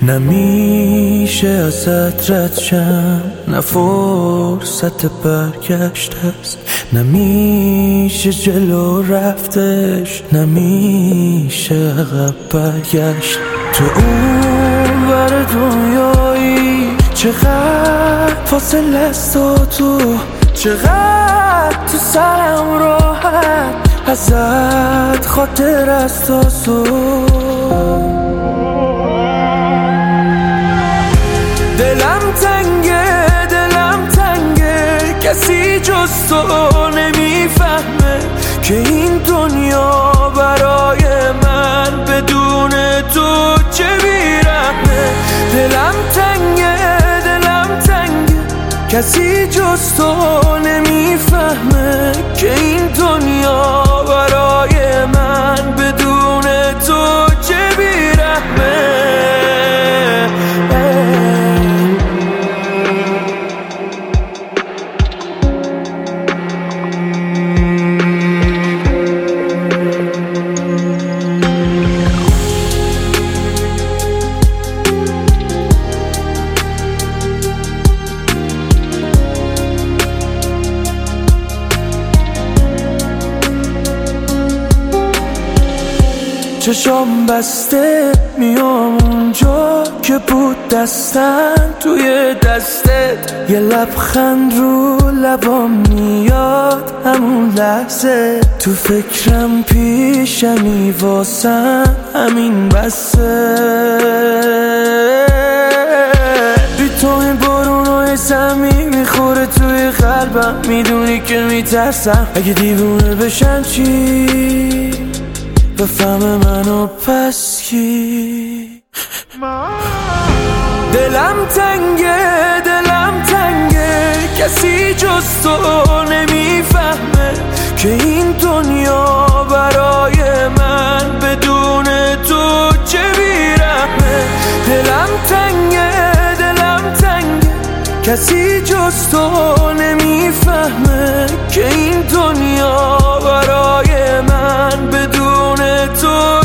نمیشه ازت رد شم، نه فرصت برگشت است، نمیشه جلو رفتش، نمیشه عقب برگشت. تو اون ور دنیایی چقدر فاصله است تو، چقدر تو سرم راحت ازت خاطر است تو. دلم تنگه کسی جز تو نمیفهمه که این دنیا برای من بدون تو چه بیرحمه. دلم تنگه کسی جز تو نمیفهمه که این دنیا برای من بدون تو چه بیرحمه. چشام بسته میام اونجا که بود دستم توی دستت، یه لبخند رو لبام میاد همون لحظه، تو فکرم پیشمی واسم همین بسه. بی تو این بارونای زمین میخوره توی قلبم، میدونی که میترسم اگه دیوونه بشم چی بفهم منو پس کی. دلم تنگه کسی جز تو نمیفهمه که این دنیا برای من بدون تو چه بیرحمه. دلم تنگه کسی جز تو نمیفهمه که این دنیا برای من بدون تو